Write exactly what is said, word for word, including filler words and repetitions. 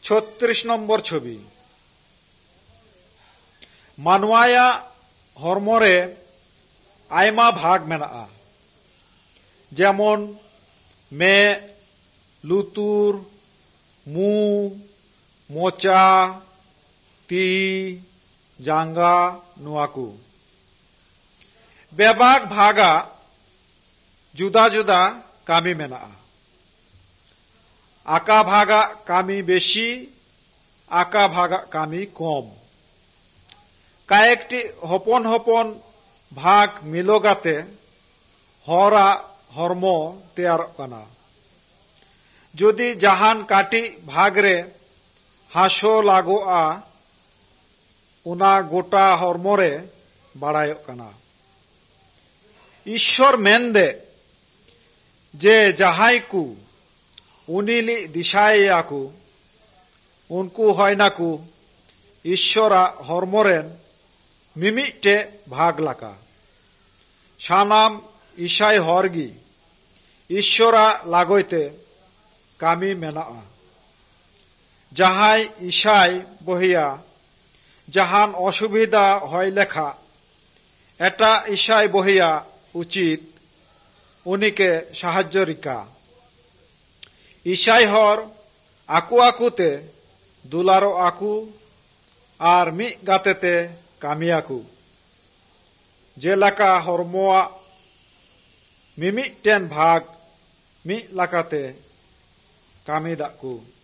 ছত্রিশ নম্বর ছবি। মানওয়াया হরমরে আইমা ভাগ মেনা'a যেমন মে, লুতুর, মু, মোচা, তি, জাঙ্গা নুয়াকু। বেবাগ ভাগা जुदा जुदा कामी मेना'a। आका भागा कामी बेशी, आका भागा कामी कम। कयेकटी हपन हपन भाग मिलोगाते हरा हर्म तेयारोग काना। जुदी जहान काटी भागरे हासो लागोआ उना गोटा हर्मरे बाड़ायोग काना। ईश्वर मेनदे जे जहाई को उनिली दिशाया को उनको हयना को ईश्वरा हरमोरेन मिमिटे भाग लाका सानाम ईशाई हरगी ईश्वरा लागोइते कामी मेना'a। जहाई ईशाई बहिया जहान असुविधा हय लेखा एटा ईशाई बहिया उचित उनिके साहाज्य रिका। ईशाई हर आकु आकुते दुलारो आकु आर मी गातेते कामियाकु जेलाका हरमोआ मिमिटेन भाग मी लाकाते कामी दाकु।